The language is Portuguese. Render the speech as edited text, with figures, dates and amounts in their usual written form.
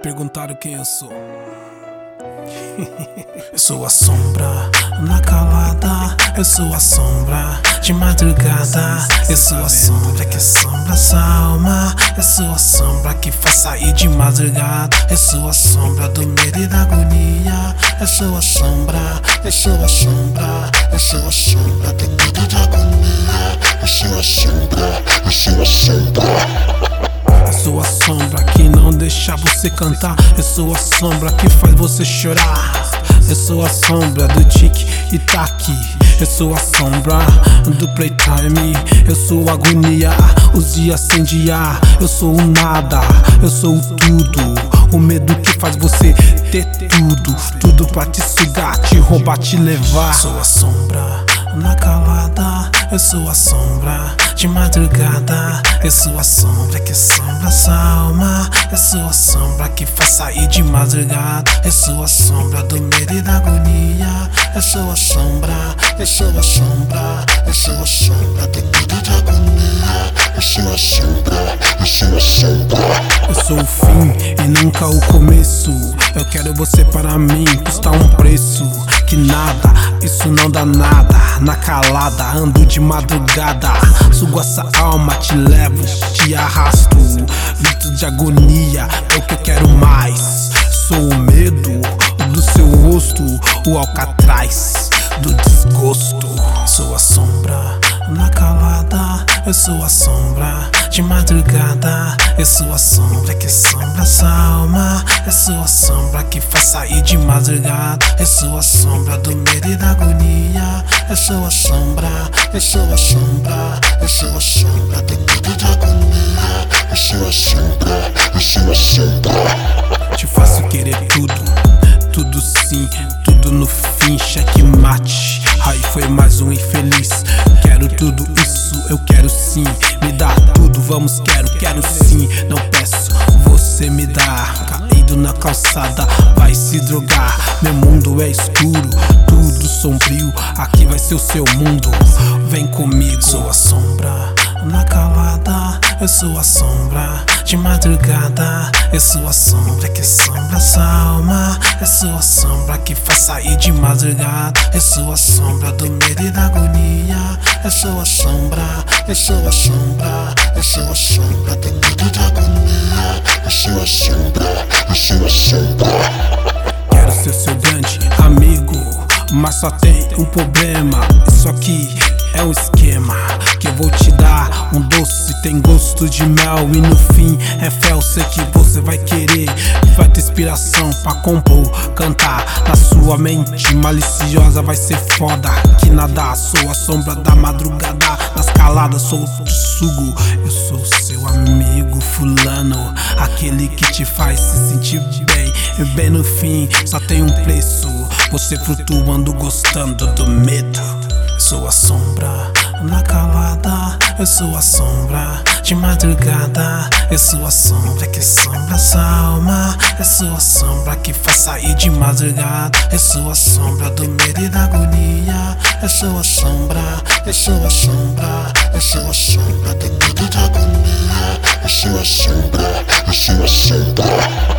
perguntaram quem eu sou. Eu sou a sombra na calada, eu sou a sombra de madrugada, eu sou a sombra que assombra essa alma, eu sou a sombra que faz sair de madrugada, eu sou a sombra do medo e da agonia, eu sou a sombra, eu sou a sombra, eu sou a sombra do medo e da agonia, eu sou a sombra, eu sou a sombra. Eu sou a sombra que não deixa você cantar, eu sou a sombra que faz você chorar, eu sou a sombra do tique e taque, eu sou a sombra do playtime, eu sou a agonia, os dias sem dia, eu sou o nada, eu sou o tudo, o medo que faz você ter tudo, tudo pra te sugar, te roubar, te levar. Sou a sombra na calada, eu sou a sombra de madrugada, eu sou a sombra que assombra essa alma, eu sou a sombra que faz sair de madrugada, eu sou a sombra do medo e da agonia, eu sou a sombra, eu sou a sombra, eu sou a sombra do medo e da agonia, eu sou a sombra, eu sou a sombra. Eu sou o fim e nunca o começo, eu quero você para mim, custa um preço que nada, isso não dá nada, na calada ando de madrugada, sugo essa alma, te levo, te arrasto, grito de agonia, é o que eu quero mais, sou o medo do seu rosto, o alcatraz do desgosto. Sou a sombra na calada, eu sou a sombra de madrugada, eu sou a sombra que assombra essa alma, eu sou a sombra que faz sair de madrugada, eu sou a sombra do medo e da agonia, eu sou a sombra, eu sou a sombra, eu sou a sombra do medo e da agonia, eu sou a sombra, eu sou a sombra. Te faço querer tudo, tudo sim, tudo no fim, checkmate. Aí foi mais um infeliz, quero tudo isso, eu quero sim, me dá tudo, vamos, quero sim, não peço, você me dá, caído na calçada, vai se drogar, meu mundo é escuro, tudo sombrio, aqui vai ser o seu mundo, vem comigo. Sou a sombra na calada, eu sou a sombra de madrugada, eu sou a sombra que assombra essa alma, eu sou a sombra que faz sair de madrugada, eu sou a sombra do medo e da agonia, eu sou a sombra, eu sou a sombra, eu sou a sombra do medo e da agonia, eu sou a sombra, eu sou a sombra. Quero ser seu grande amigo, mas só tem um problema, isso aqui é um esquema que eu vou te dar, um doce tem gosto de mel e no fim é fé, eu sei que você vai querer, vai ter inspiração pra compor, cantar na sua mente maliciosa, vai ser foda, que nada, sou a sombra da madrugada, nas caladas sou o sugo, eu sou seu amigo fulano, aquele que te faz se sentir bem, e bem no fim só tem um preço, você flutuando gostando do medo. Sou a sombra na calada, eu sou a sombra de madrugada, eu sou a sombra que assombra essa alma, eu sou a sombra que faz sair de madrugada, eu sou a sombra do medo e da agonia, eu sou a sombra, eu sou a sombra, eu sou a sombra do medo e da agonia, eu sou a sombra, eu sou a sombra.